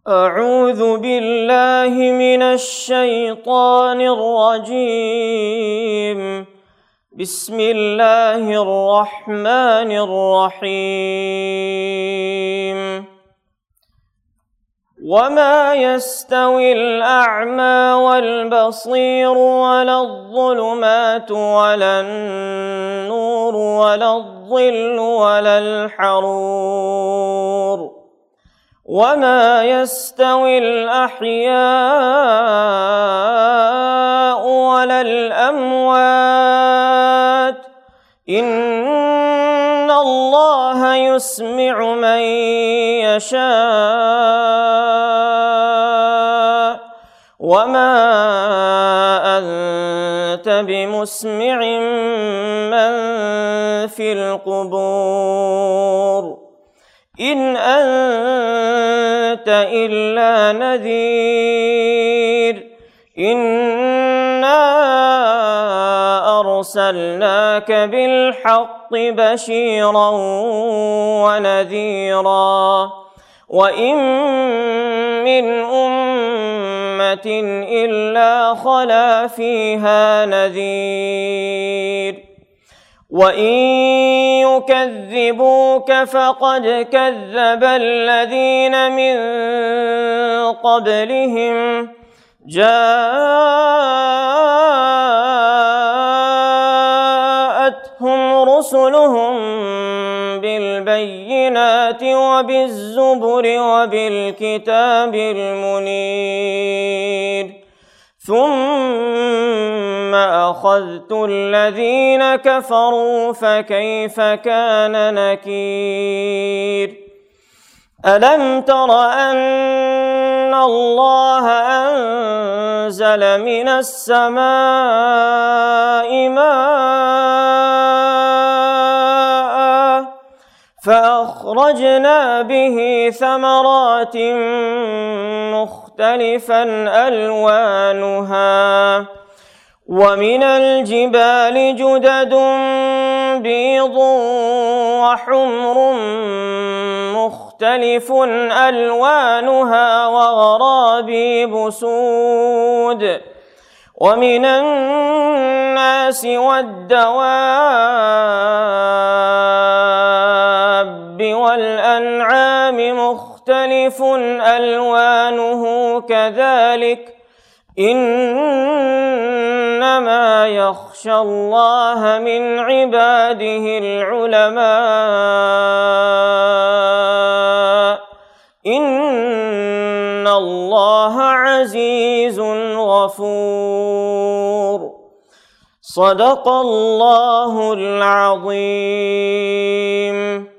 أعوذ بالله من الشيطان الرجيم. بسم الله الرحمن الرحيم. وما يستوي الأعمى والبصير ولا الظلمات ولا النور ولا الظل ولا الحرور. وما يستوي الأحياء ولا الأموات. إن الله يسمع من يشاء وما أنت بمسمع من في القبور. إن أنت إلا نذير. إنا أرسلناك بالحق بشيرا ونذيرا وإن من أمة إلا خلا فيها نذير. وإن يكذبوك فقد كذب الذين من قبلهم جاءتهم رسلهم بالبينات وبالزبر وبالكتاب المنير ثم أخذت الذين كفروا فكيف كان نكير. ألم تر أن الله أنزل من السماء ماء فأخرجنا به ثمرات مختلفا ألوانها ومن الجبال جدد بيض وحمر مختلف ألوانها وغرابيب سود. ومن الناس والدواب والأنعام مختلف ألوانه كذلك إنما يخشى الله من عباده العلماء. إن الله عزيز غفور. صدق الله العظيم.